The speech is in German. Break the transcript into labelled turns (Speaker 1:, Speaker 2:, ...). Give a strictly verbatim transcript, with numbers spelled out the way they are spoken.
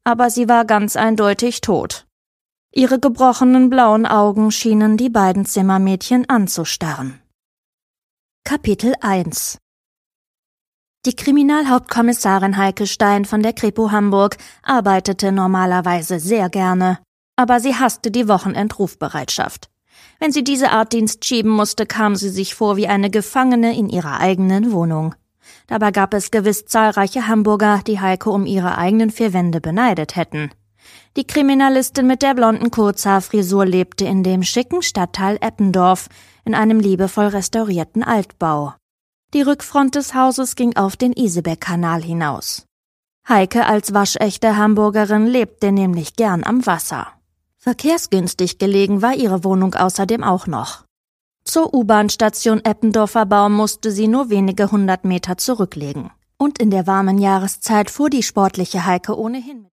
Speaker 1: aber sie war ganz eindeutig tot. Ihre gebrochenen blauen Augen schienen die beiden Zimmermädchen anzustarren. Kapitel eins. Die Kriminalhauptkommissarin Heike Stein von der Kripo Hamburg arbeitete normalerweise sehr gerne, aber sie hasste die Wochenendrufbereitschaft. Wenn sie diese Art Dienst schieben musste, kam sie sich vor wie eine Gefangene in ihrer eigenen Wohnung. Dabei gab es gewiss zahlreiche Hamburger, die Heike um ihre eigenen vier Wände beneidet hätten. Die Kriminalistin mit der blonden Kurzhaarfrisur lebte in dem schicken Stadtteil Eppendorf, in einem liebevoll restaurierten Altbau. Die Rückfront des Hauses ging auf den Isebeck-Kanal hinaus. Heike als waschechte Hamburgerin lebte nämlich gern am Wasser. Verkehrsgünstig gelegen war ihre Wohnung außerdem auch noch. Zur U-Bahn-Station Eppendorfer Baum musste sie nur wenige hundert Meter zurücklegen. Und in der warmen Jahreszeit fuhr die sportliche Heike ohnehin mit.